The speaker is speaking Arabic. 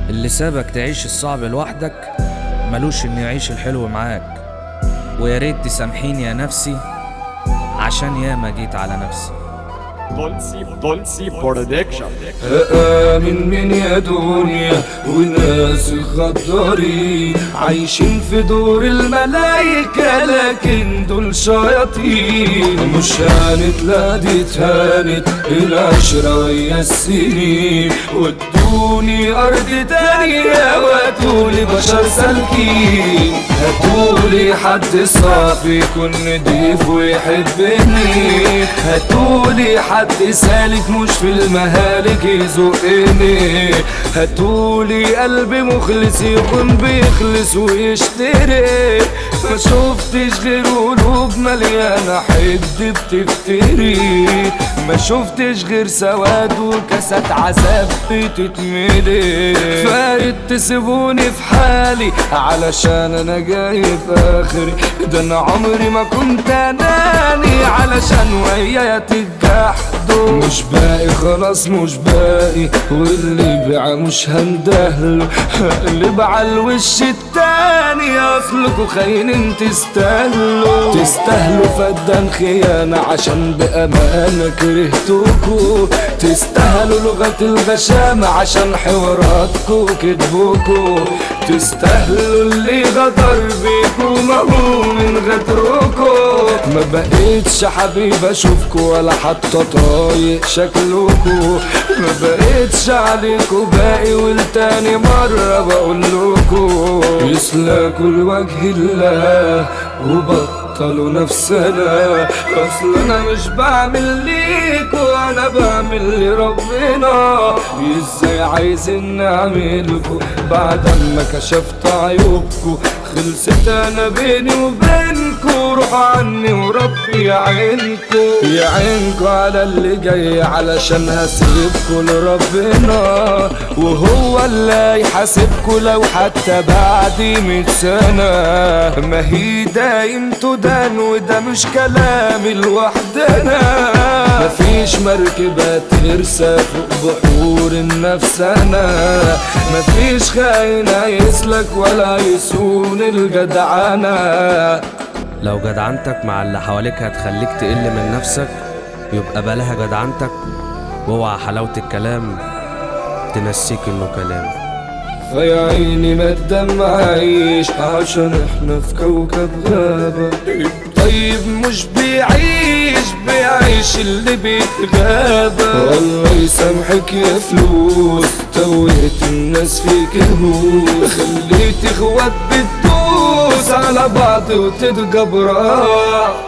اللي سابك تعيش الصعب لوحدك ملوش انه يعيش الحلو معاك. ويا ريت تسامحيني يا نفسي عشان ياما جيت على نفسي. دولسي برودكشن. من يا دنيا وناس غدارين عايشين في دور الملايكة لكن دول شياطين. مش هانت لا دي اتهانت العشرة ويا السنين ودوني أرض تانية وادولي بشر سالكين. هاتولي حد صافي يكون نضيف ويحبني، هاتولي حد سالك مش في المهالك يزقني، هاتولي قلب مخلص يكون بيخلص ويشتري. ما شفتش غير قلوب مليانة حد بتفتري، ما شفتش غير سواد وكاسات عذاب بتتملي. فايت تسيبوني في حالي علشان انا جاي في اخري، ده انا عمري ما كنت اناني علشان ويايا تتجحدوا. مش باقي خلاص مش باقي، واللي بيع مش هندهله، هقلب على الوش التاني اصلكوا خاينين تستاهلوا فدان خيانة عشان بأمانة كرهتوكوا، تستاهلوا لغة الغشامة عشان حواراتكوا كدبوكوا، تستاهلوا اللي غدر بيكوا ما هو من غدركوا. ما بقيتش حبيب اشوفكوا ولا حتى طايق شكلكوا، ما بقيتش عليكوا باقي والتاني مرة بقولكوا يسلكوا لوجه الله وبطلوا نفسنا. اصل انا مش بعمل ليكوا انا بعمل لربنا. ازاي عايزين نعملكوا بعد ما كشفت عيوبكوا؟ خلصت انا بيني وبينكوا، روحوا عني وربي يعينكوا على اللي جاي علشان هسيبكوا لربنا، وهو اللي يحاسبكوا لو حتى بعد 100 سنة. ما هي دايم تدان وده مش كلامي لوحدنا، مفيش مركبة ترسى فوق بحور النفسانة، مفيش خاين هيسلك ولا يسون الجدعنة. لو جدعنتك مع اللي حواليك هتخليك تقل من نفسك يبقى بلاها جدعنتك، واوعى حلاوة الكلام تنسيك انه كلام. فيا عيني ما تدمعيش عشان احنا في كوكب غابة. طيب مش بيعيش اللي بيتغابى. والله يسامحك يا فلوس توهت الناس فيك الهوس، خليت اخوات بتدوس على بعض وتتجبرا.